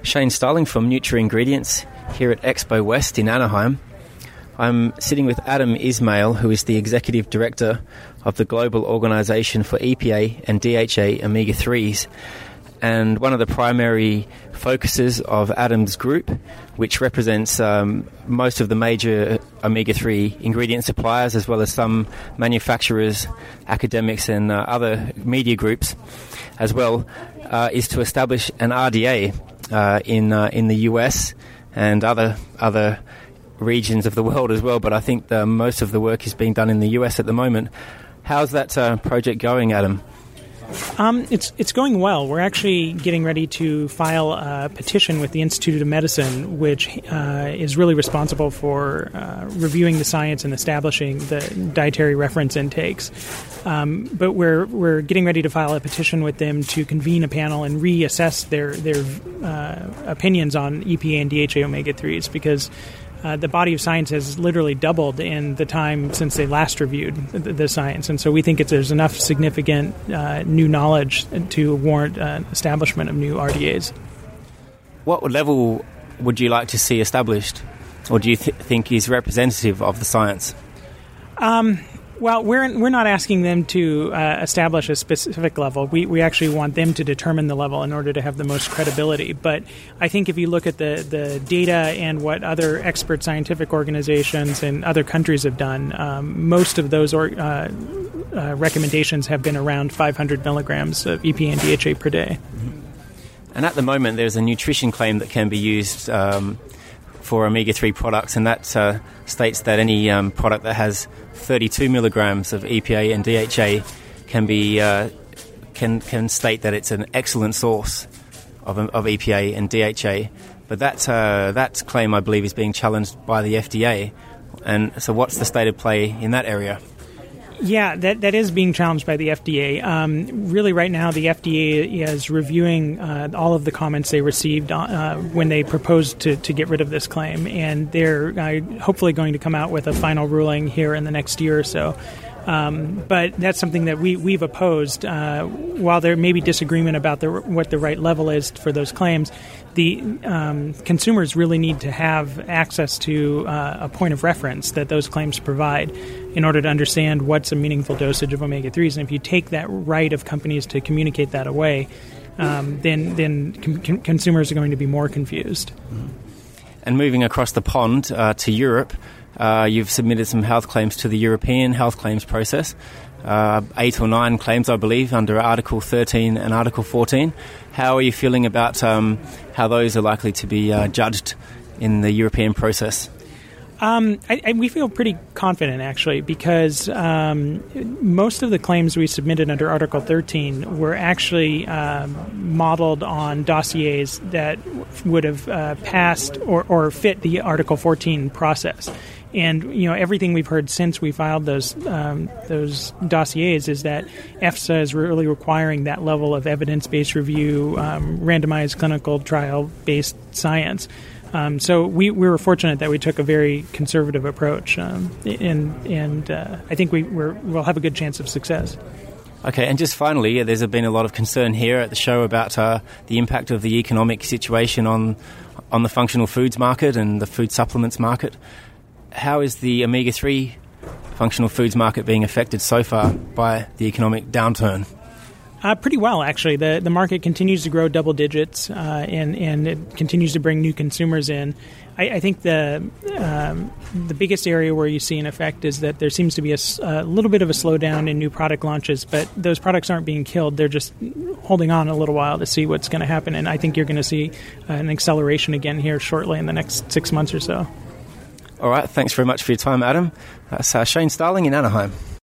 Shane Starling from Nutri-Ingredients here at Expo West in Anaheim. I'm sitting with Adam Ismail, who is the Executive Director of the Global Organisation for EPA and DHA Omega-3s. And one of the primary focuses of Adam's group, which represents most of the major omega-3 ingredient suppliers, as well as some manufacturers, academics and other media groups as well, is to establish an RDA in the US and other regions of the world as well. But I think most of the work is being done in the US at the moment. How's that project going, Adam? It's going well. We're actually getting ready to file a petition with the Institute of Medicine, which is really responsible for reviewing the science and establishing the dietary reference intakes. But we're getting ready to file a petition with them to convene a panel and reassess their opinions on EPA and DHA omega-3s, because the body of science has literally doubled in the time since they last reviewed the science. And so we think there's enough significant new knowledge to warrant establishment of new RDAs. What level would you like to see established, or do you think is representative of the science? Well, we're not asking them to establish a specific level. We actually want them to determine the level in order to have the most credibility. But I think if you look at the data and what other expert scientific organizations and other countries have done, most of those recommendations have been around 500 milligrams of EPA and DHA per day. And at the moment, there's a nutrition claim that can be used for omega-3 products, and that states that any product that has 32 milligrams of EPA and DHA can state that it's an excellent source of EPA and DHA. But that claim, I believe, is being challenged by the FDA. And so what's the state of play in that area? Yeah, that is being challenged by the FDA. Really, right now, the FDA is reviewing all of the comments they received when they proposed to get rid of this claim, and they're hopefully going to come out with a final ruling here in the next year or so. But that's something that we've opposed. While there may be disagreement about what the right level is for those claims, the consumers really need to have access to a point of reference that those claims provide in order to understand what's a meaningful dosage of omega-3s. And if you take that right of companies to communicate that away, then consumers are going to be more confused. And moving across the pond to Europe, you've submitted some health claims to the European health claims process, 8 or 9 claims, I believe, under Article 13 and Article 14. How are you feeling about how those are likely to be judged in the European process? We feel pretty confident, actually, because most of the claims we submitted under Article 13 were actually modeled on dossiers that would have passed or fit the Article 14 process. And everything we've heard since we filed those dossiers is that EFSA is really requiring that level of evidence-based review, randomized clinical trial-based science. So we were fortunate that we took a very conservative approach, and I think we'll have a good chance of success. Okay, and just finally, there's been a lot of concern here at the show about the impact of the economic situation on the functional foods market and the food supplements market. How is the omega-3 functional foods market being affected so far by the economic downturn? Pretty well, actually. The market continues to grow double digits, and it continues to bring new consumers in. I think the biggest area where you see an effect is that there seems to be a little bit of a slowdown in new product launches, but those products aren't being killed. They're just holding on a little while to see what's going to happen, and I think you're going to see an acceleration again here shortly in the next 6 months or so. All right, thanks very much for your time, Adam. That's Shane Starling in Anaheim.